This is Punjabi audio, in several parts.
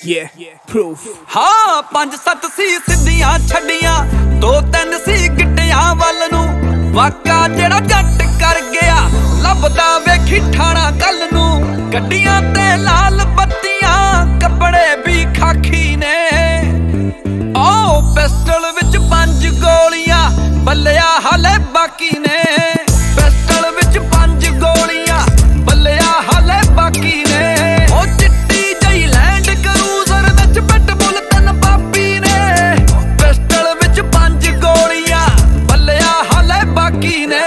proof ਹਾਂ 5-7 ਸੀ ਸਿੱਧੀਆਂ ਛੱਡੀਆਂ 2-3 ਸੀ ਗਿੱਟਿਆਂ ਵੱਲ ਨੂੰ ਵਾਕਾ ਜਿਹੜਾ ਜੱਟ ਕਰ ਗਿਆ ਲੱਭਦਾ ਵੇਖੀ ਠਾਣਾ ਕੱਲ ਨੂੰ ਗੱਡੀਆਂ ਤੇ ਲਾਲ ਬੱਤੀਆਂ ਕੱਪੜੇ ਵੀ ਖਾਖੀ ਨੇ ਓ ਪਿਸਟਲ ਵਿੱਚ 5 ਗੋਲੀਆਂ ਬੱਲਿਆ ਹਾਲੇ ਬਾਕੀ ਨੇ ਪਿਸਟਲ ਵਿੱਚ 5 ਗੋਲੀਆਂ ਬੱਲਿਆ ਹਾਲੇ ਬਾਕੀ ਨੇ ਓ ਚਿੱਟੀ ਜਈ ਲੈਂਡ ਕਰੂਜ਼ਰ ਵਿੱਚ ਪਿਟਬੁਲ 3 ਬਾਪੀ ਨੇ ਪਿਸਟਲ ਵਿੱਚ 5 ਗੋਲੀਆਂ ਬੱਲਿਆ ਹਾਲੇ ਬਾਕੀ ਨੇ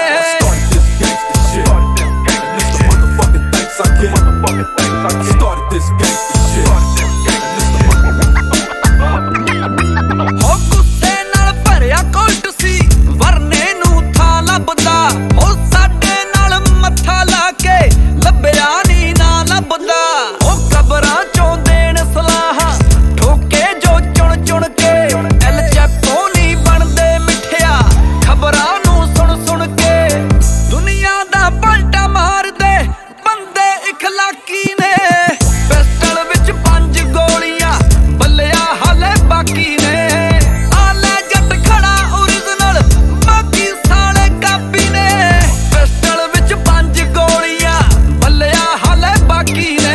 Started this gangsta shit. ਹੋ ਗੁੱਸੇ ਨਾਲ ਭਰਿਆ ਕੋਲਟ ਸੀ ਵਰਨੇ ਨੂੰ ਥਾਂ ਲੱਭਦਾ ਹੋ ਸਾਡੇ ਨਾਲ ਮੱਥਾ ਲਾ ਕੇ ਲੱਭਿਆ ਨੀ ਨਾ ਲੱਭਦਾ ਉਹ ਕਬਰਾਂ ਚੋਂ ਦੇਣ ਸਲਾਹਾਂ ਠੋਕੇ ਜੋ ਚੁਣ ਚੁਣ ਕੇ ਐਲ ਚੈਪੋ ਨੀ ਬਣਦੇ ਮਿੱਠਿਆ ਖਬਰਾਂ ਨੂੰ ਸੁਣ ਸੁਣ ਕੇ ਦੁਨੀਆ ਦਾ ਪਲਟਾ ਮਾਰਦੇ ਬੰਦੇ ਇਖਲਾਕੀ ਨੇ ਪਿਸਟਲ ਵਿੱਚ 5 ਗੋਲੀਆਂ ਬੱਲਿਆ ਹਾਲੇ ਬਾਕੀ ਨੇ ਆਲੇ ਜੱਟ ਖੜਾ ਓਰੀਜਨਲ ਬਾਕੀ ਸਾਲੇ ਕਾਪੀ ਨੇ ਪਿਸਟਲ ਵਿੱਚ 5 ਗੋਲੀਆਂ ਬੱਲਿਆ ਹਾਲੇ ਬਾਕੀ ਨੇ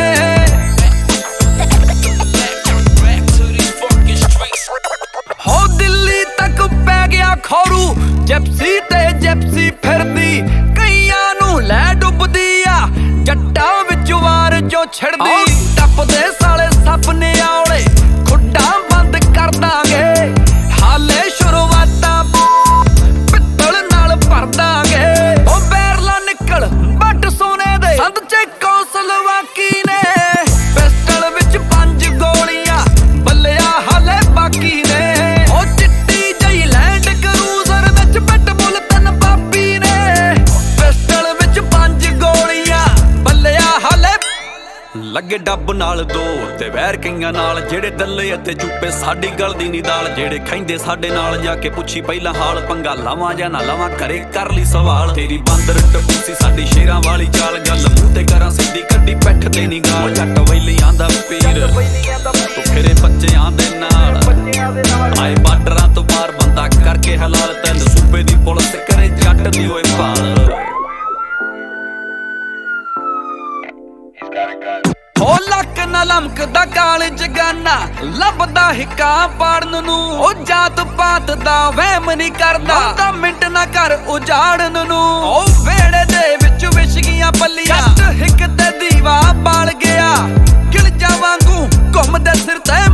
ਹੋ ਦਿੱਲੀ ਤੱਕ ਪੈ ਗਿਆ ਖੌਰੂ ਜਿਪਸੀ ਤੇ ਜਿਪਸੀ ਫਿਰਦੀ ਕਈਆਂ ਨੂੰ ਲੈ ਡੁੱਬਦੀ ਆ ਜੱਟਾਂ ਵਿੱਚ ਵਾਰ ਜੋ ਛਿੜਦੀ ਟੱਪਦੇ ਸਾਲੇ ਸੁਪਨੇ ਆਉਲੇ ਖੁੱਡਾਂ ਬੰਦ ਕਰ ਦਾਂਗੇ ਹਾਲੇ ਸ਼ੁਰੂਆਤਾਂ ਪਿੱਤਲ ਨਾਲ ਭਰ ਦਾਂਗੇ ਉਹ ਬੈਰਲਾ ਨਿਕਲ ਬੱਟ ਸੋਨੇ ਦੇ ਸੰਦ ਚ ਕੌਂਸਲ ਵਾਕੀ ਨੇ ਪਿਸਟਲ ਵਿੱਚ 5 ਗੋਲੀਆਂ ਬੱਲਿਆ ਹਾਲੇ ਬਾਕੀ ਨੇ ਉਹ ਚਿੱਟੀ ਜਈ ਲੈਂਡ ਕਰੂਜ਼ਰ ਵਿੱਚ ਪਿਟਬੁਲ 3 ਬਾਪੀ ਨੇ ਪਿਸਟਲ ਵਿੱਚ 5 ਗੋਲੀਆਂ ਬੱਲਿਆ ਹਾਲੇ ਲੱਗੇ ਡੱਬ ਨਾਲ ਦੋ ਤੇ ਵੈਰ ਕਈਆਂ ਨਾਲ ਜਿਹੜੇ ਦੱਲੇ ਅਤੇ ਚੁੱਪੇ ਸਾਡੀ ਗਲਦੀ ਨੀ ਦਾਲ ਜਿਹੜੇ ਖੈਂਦੇ ਸਾਡੇ ਨਾਲ ਜਾ ਕੇ ਪੁੱਛੀ ਪਹਿਲਾਂ ਹਾਲ ਪੰਗਾ ਲਾਵਾਂ ਜਾਂ ਨਾ ਲਾਵਾਂ ਘਰੇ ਕਰ ਲਈ ਸਵਾਲ ਤੇਰੀ ਬਾਂਦਰ ਟਪੂਸੀ ਸਾਡੀ ਸ਼ੇਰਾਂ ਵਾਲੀ ਚਾਲ ਗੱਲ ਮੂੰਹ ਤੇ ਕਰਾਂ ਸਿੱਧੀ ਕੱਢੀ ਪੈਠ ਤੇ ਨੀ ਗਾਲ ਜੱਟ ਵੈਲੀਆਂ ਦਾ ਪੀਰ ਤੂੰ ਫਿਰੇ ਬੱਚਿਆਂ ਦੇ ਨਾਲ ਆਏ ਬਾਰਡਰਾਂ ਤੋਂ ਪਾਰ ਬੰਦਾ ਕਰਕੇ ਹਲਾਲ ਤੈਨੂੰ ਸੂਬੇ ਦੀ ਪੁਲਿਸ ਕਰੇ ਜੱਟ ਦੀ ਓਏ ਭਾਲ ਹੋ ਲੱਕ ਨਾ ਲਮਕਦਾ ਕਾਲਜ ਗਾਨਾ ਲੱਭਦਾ ਹਿੱਕਾਂ ਪਾੜਨ ਨੂੰ ਉਹ ਜਾਤ ਪਾਤ ਦਾ ਵਹਿਮ ਨਹੀਂ ਕਰਦਾ 10 ਮਿੰਟ ਨਾ ਕਰ ਉਜਾੜਨ ਨੂੰ ਉਹ ਵੇੜੇ ਦੇ ਵਿੱਚ ਵਿਛ ਗਈਆਂ ਪੱਲੀਆਂ ਜੱਟ ਹਿੱਕ ਤੇ ਦੀਵਾ ਬਾਲ ਗਿਆ ਗਿਲਜਾ ਵਾਂਗੂ ਘੁੰਮਦੇ ਸਿਰ ਤੇ